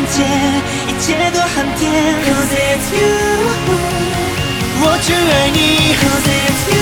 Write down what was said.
界，一切多很甜。Cause it's you，我只爱你。Cause it's you。